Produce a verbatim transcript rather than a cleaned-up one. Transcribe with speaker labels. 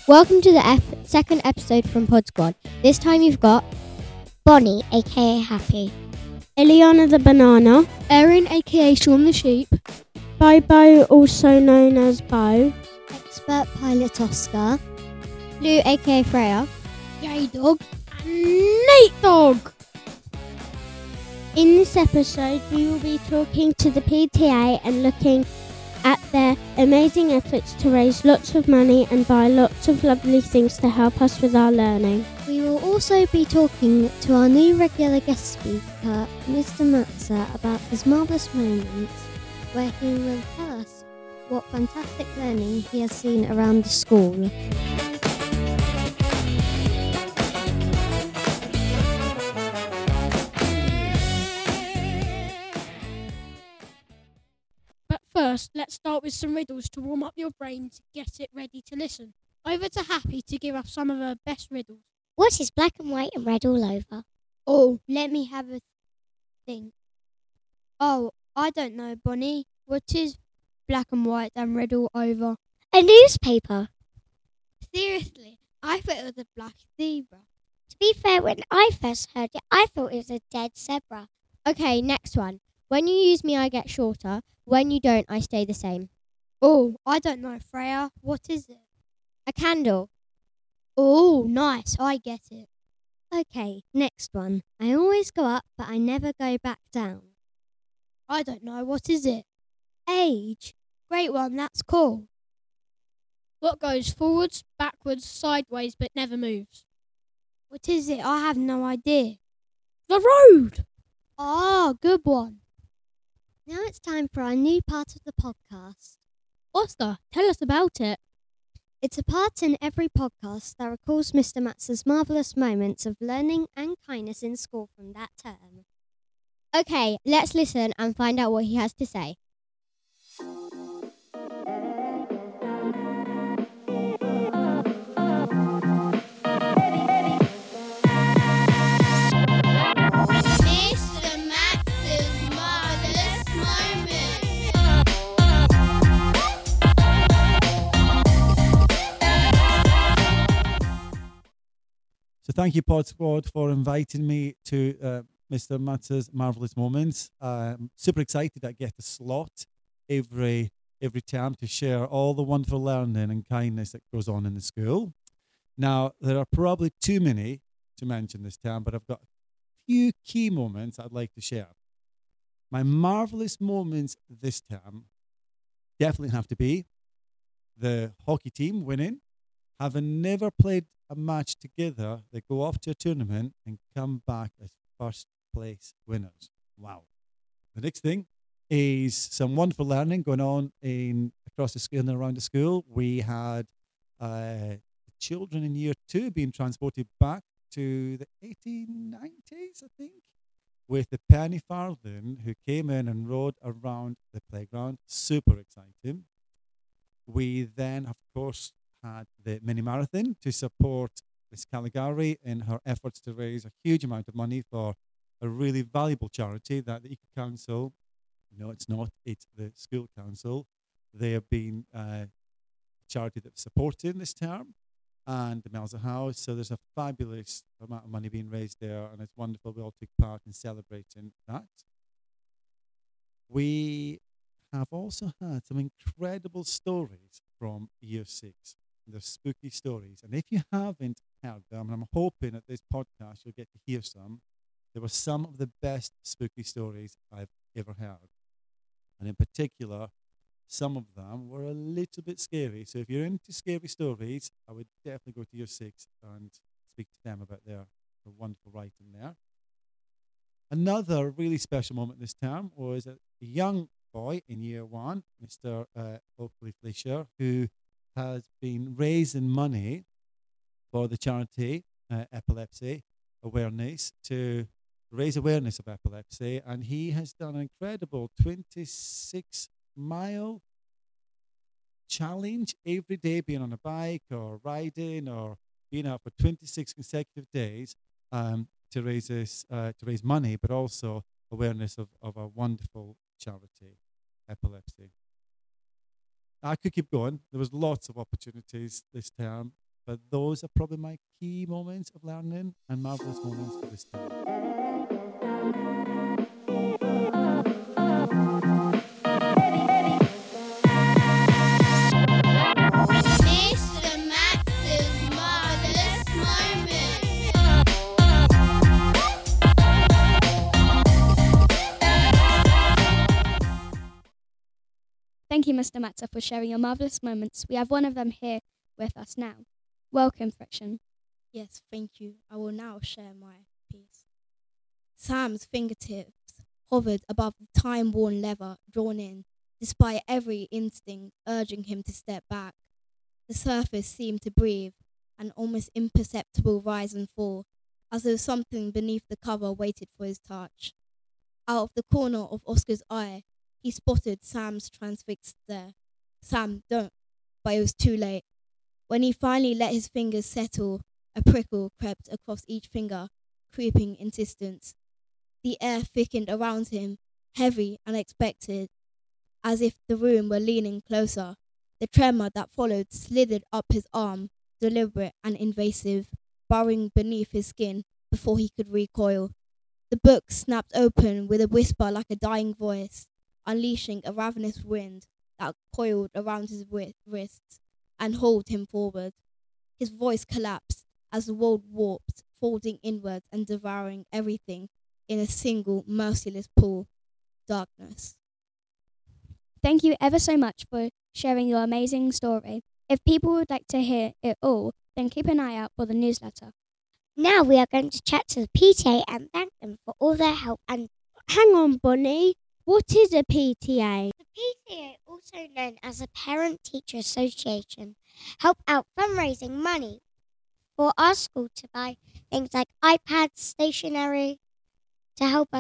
Speaker 1: Welcome to the ep- second episode from Pod Squad. This time you've got
Speaker 2: Bonnie, aka Happy.
Speaker 3: Ileana the banana.
Speaker 4: Erin, aka Sean the sheep.
Speaker 3: Bobo, also known as Bo.
Speaker 2: Expert pilot Oscar.
Speaker 1: Lou, aka Freya.
Speaker 4: J Dog. And Nate Dog.
Speaker 3: In this episode, we will be talking to the P T A and looking at their amazing efforts to raise lots of money and buy lots of lovely things to help us with our learning.
Speaker 2: We will also be talking to our new regular guest speaker, Mister Matza, about his marvellous moments, where he will tell us what fantastic learning he has seen around the school.
Speaker 4: But first, let's start with some riddles to warm up your brain to get it ready to listen. Over to Happy to give us some of her best riddles.
Speaker 2: What is black and white and red all over?
Speaker 5: Oh, let me have a think. Oh, I don't know, Bonnie. What is black and white and red all over?
Speaker 2: A newspaper.
Speaker 5: Seriously, I thought it was a black zebra.
Speaker 2: To be fair, when I first heard it, I thought it was a dead zebra.
Speaker 1: Okay, next one. When you use me, I get shorter. When you don't, I stay the same.
Speaker 5: Oh, I don't know, Freya. What is it?
Speaker 1: A candle.
Speaker 5: Oh, nice. I get it.
Speaker 2: Okay, next one. I always go up, but I never go back down.
Speaker 5: I don't know. What is it?
Speaker 2: Age.
Speaker 5: Great one. That's cool.
Speaker 4: What goes forwards, backwards, sideways, but never moves?
Speaker 5: What is it? I have no idea.
Speaker 4: The road!
Speaker 5: Ah, good one.
Speaker 2: Now it's time for our new part of the podcast.
Speaker 1: Oscar, tell us about it.
Speaker 2: It's a part in every podcast that recalls Mister Matz's marvellous moments of learning and kindness in school from that term.
Speaker 1: Okay, let's listen and find out what he has to say.
Speaker 6: Mister Max's marvelous moment.
Speaker 7: So thank you, Pod Squad, for inviting me to uh, Mister Matz's Marvellous Moments. I'm super excited I get a slot every every term to share all the wonderful learning and kindness that goes on in the school. Now, there are probably too many to mention this term, but I've got a few key moments I'd like to share. My marvellous moments this term definitely have to be the hockey team winning, having never played a match together, they go off to a tournament and come back as first place winners. Wow. The next thing is some wonderful learning going on in across the school and around the school. We had uh, children in year two being transported back to the eighteen nineties, I think, with the penny farthing, who came in and rode around the playground. Super exciting. We then, of course, had the mini marathon to support Miss Caligari in her efforts to raise a huge amount of money for a really valuable charity that the Eco Council, no, it's not, it's the school council. They have been uh, a charity that's supporting this term, and the Melza House. So there's a fabulous amount of money being raised there, and it's wonderful. We all took part in celebrating that. We have also had some incredible stories from year six. They're spooky stories. And if you haven't heard them, and I'm hoping at this podcast you'll get to hear some, they were some of the best spooky stories I've ever heard. And in particular, some of them were a little bit scary. So if you're into scary stories, I would definitely go to year six and speak to them about their, their wonderful writing there. Another really special moment this term was a young boy in year one, Mister Uh, Oakley Fleischer, who has been raising money for the charity uh, Epilepsy Awareness to raise awareness of epilepsy, and he has done an incredible twenty-six mile challenge every day, being on a bike or riding or being out for twenty-six consecutive days um, to raise this, uh, to raise money, but also awareness of, of a wonderful charity, epilepsy. I could keep going. There was lots of opportunities this term But those are probably my key moments of learning and marvelous moments for this time.
Speaker 6: Mister Max's marvelous moment.
Speaker 8: Thank you, Mister Matzer, for sharing your marvellous moments. We have one of them here with us now. Welcome, Friction.
Speaker 9: Yes, thank you. I will now share my piece. Sam's fingertips hovered above the time-worn lever drawn in, despite every instinct urging him to step back. The surface seemed to breathe, an almost imperceptible rise and fall, as though something beneath the cover waited for his touch. Out of the corner of Oscar's eye, he spotted Sam's transfixed stare. Sam, don't. But it was too late. When he finally let his fingers settle, a prickle crept across each finger, creeping insistence. The air thickened around him, heavy, unexpected, as if the room were leaning closer. The tremor that followed slithered up his arm, deliberate and invasive, burrowing beneath his skin before he could recoil. The book snapped open with a whisper like a dying voice, unleashing a ravenous wind that coiled around his wi- wrists and hauled him forward. His voice collapsed as the world warped, folding inward and devouring everything in a single merciless pool. Darkness.
Speaker 8: Thank you ever so much for sharing your amazing story. If people would like to hear it all, then keep an eye out for the newsletter.
Speaker 3: Now we are going to chat to the P T A and thank them for all their help. And hang on, Bonnie. What is a P T A? The P T A, also known as a Parent Teacher Association, help out fundraising money for our school to buy things like iPads, stationery, to help us